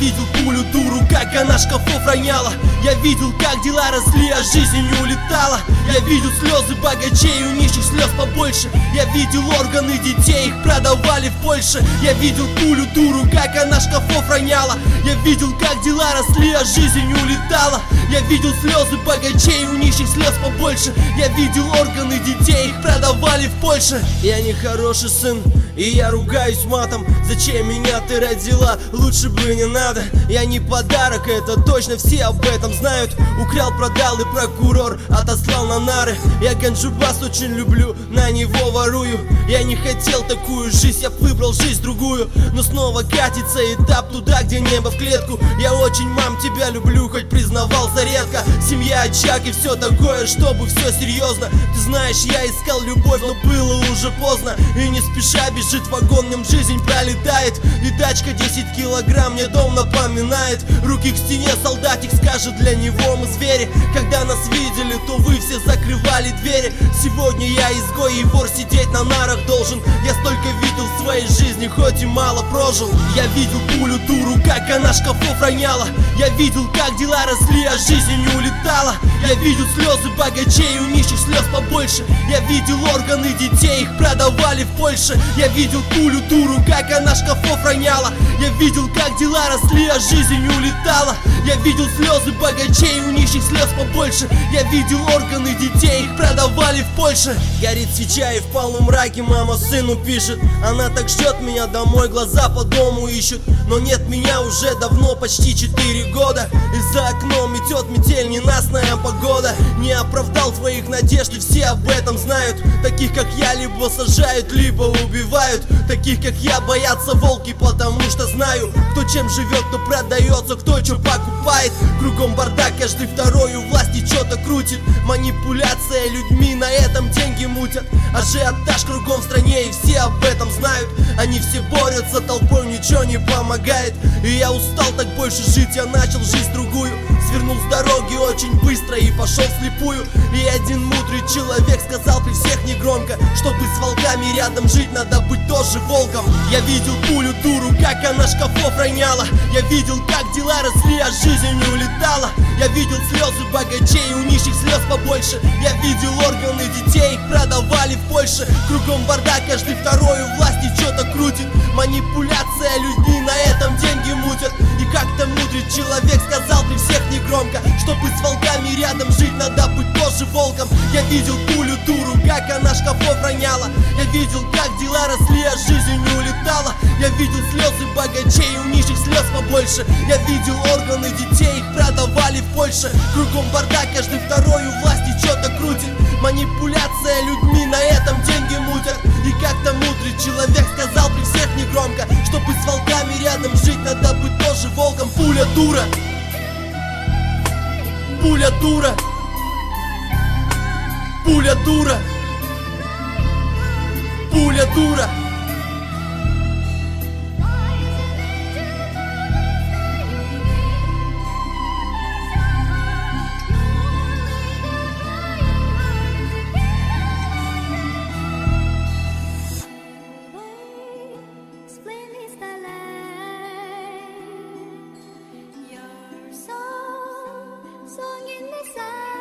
видел пулю дуру, как она шкафов роняла. Я видел, как дела росли, а жизнь не улетала. Я видел слезы богачей, у нищих слез побольше. Я видел органы детей, их продавали в Польше. Я видел пулю дуру, как она шкафов роняла. Я видел, как дела росли, а жизнь не улетала. Я видел слезы богачей, у нищих слез побольше. Я видел органы детей, их продавали в Польше. Я не хороший сын, и я ругаюсь матом. Зачем меня ты родила? Лучше бы не надо. Я не подарок, это точно все об этом знают. Украл, продал и прокурор отослал на нары. Я ганджубас очень люблю, на него ворую. Я не хотел такую жизнь, я выбрал жизнь другую. Но снова катится этап туда, где небо в клетку. Я очень, мам, тебя люблю, хоть признавался редко. Семья, очаг и все такое, чтобы все серьезно. Ты знаешь, я искал любовь, но было уже поздно. И не спеша бежит вагон, в нем жизнь пролетает. И тачка 10 килограмм мне дом напоминает. Руки к стене, солдатик скажет, для него мы звери. Когда нас видели, то вы все закрывали двери. Сегодня я изгой и вор, сидеть на нарах должен. Я столько видел в своей жизни, хоть и мало прожил. Я видел пулю дуру, как она шкафов роняла. Я видел, как дела росли, а жизнь не улетала. Я видел слезы богачей, у нищих слез побольше. Я видел органы детей, их продавали в Польше. Я видел пулю дуру, как она шкафов роняла. Я видел, как дела росли, а жизнь не улетала. Я видел слезы богачей, у нищих слез побольше. Я видел органы детей, их продавали в Польше. Горит свеча и в полумраке мама сыну пишет. Она так ждет меня домой, глаза по дому ищут. Но нет меня уже давно, почти 4 года. И за окном метет метель, ненастная погода. Не оправдал твоих надежд, и все об этом знают. Таких как я либо сажают, либо убивают. Таких как я боятся волки, потому что знаю, кто чем живет, кто продается, кто что покупает. Кругом бардак, каждый второй у власти что-то крутит. Манипуляция людьми, на этом деньги мутят. Ажиотаж кругом в стране, и все об этом знают. Они все борются толпой, ничего не помогает. И я устал так больше жить, я начал жизнь другую. Свернул с дороги очень быстро и пошел вслепую. И один мудрый человек сказал при всех негромко: чтобы с волками рядом жить, надо быть тоже волком. Я видел пулю дуру, как она шкафов роняла. Я видел, как дела росли, а жизнь не улетала. Я видел слезы богачей, у нищих слез побольше. Я видел органы детей, их продавали в Польше. Кругом бардак, каждый второй у власти что-то крутит. Манипуляция людьми, на этом деньги мутят. И как-то мудрый человек сказал при всех негромко: чтобы с волками рядом жить, надо быть тоже волком. Я видел пулю дуру, как она шкафов роняла. Я видел, как дела росли, а жизнь не улетала. Я видел слезы богачей, у нищих слез побольше. Я видел органы детей, их продавали в Польше. Кругом бардак, каждый второй у власти что-то крутит. Манипуляция людьми, на этом деньги мутят. И как-то мудрый человек сказал при всех негромко: чтобы с волками рядом жить, надо быть тоже волком. Пуля дура, пуля дура, пуля дура, пуля дура. Song in the sun.